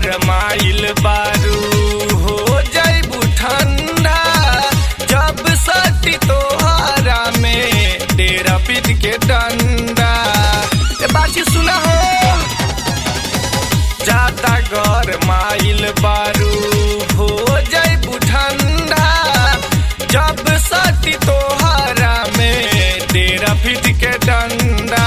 गरमाइल बारू हो जइबू ठंडा जब सटी तोहरा में डेरा पीट के डंडा। बाची सुना हो जाता गरमाइल बारू हो जइबू ठंडा जब सटी तोहरा में डेरा पीट के डंडा।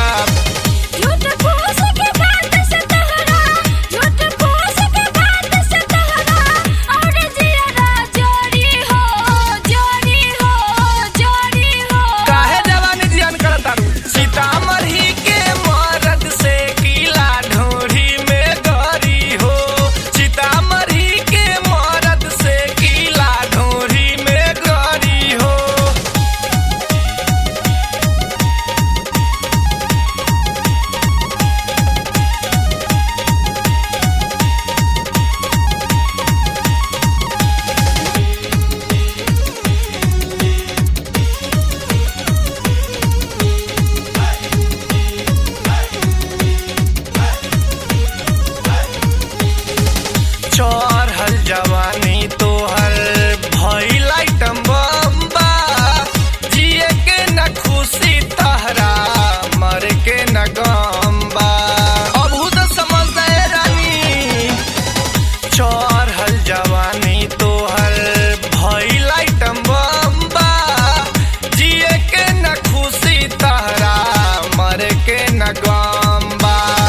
चढ़ल जवानी तोहर भइल आइटम बम्बा जिए के न खुशी तहरा मर के न गम्बा। अबू तो समझ रानी चढ़ल जवानी तोहर भइल आइटम बम्बा जिए के न खुशी तहरा मर के न गम्बा।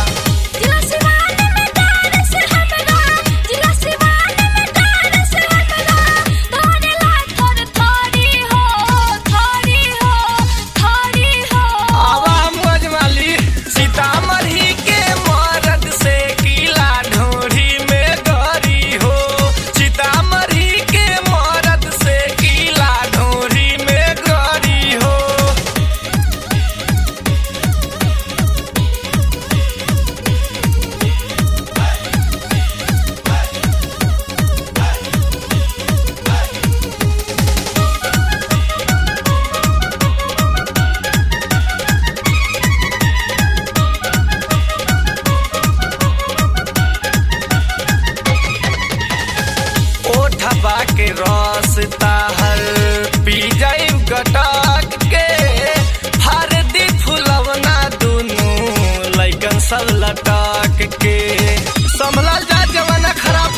के रस ताहर पी जाइब गटक के हरदी फुलवना दुनू लइकन सब लटक के। संभलल जा जवाना खराब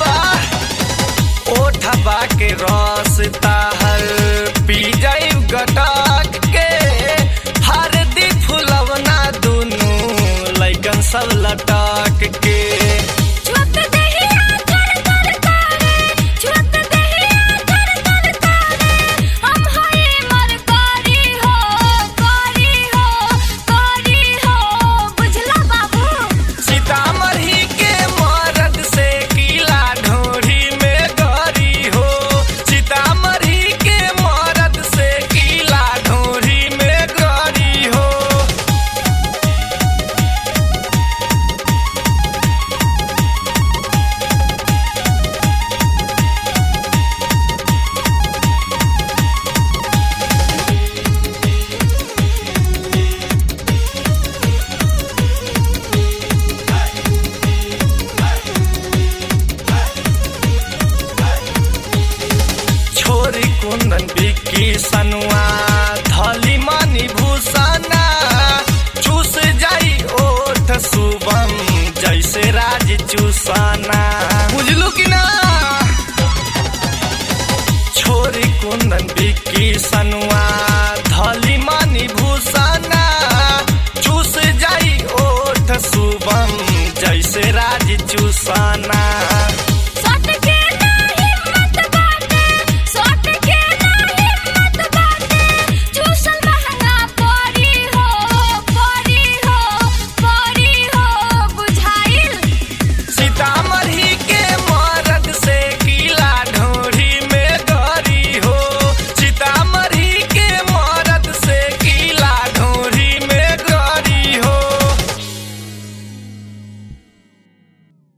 बा ओठबा के रस ताहर पी जाइब गटक के हरदी फुलवना दुनू लइकन सब लटक के। कुंदन बिक्की सनुआ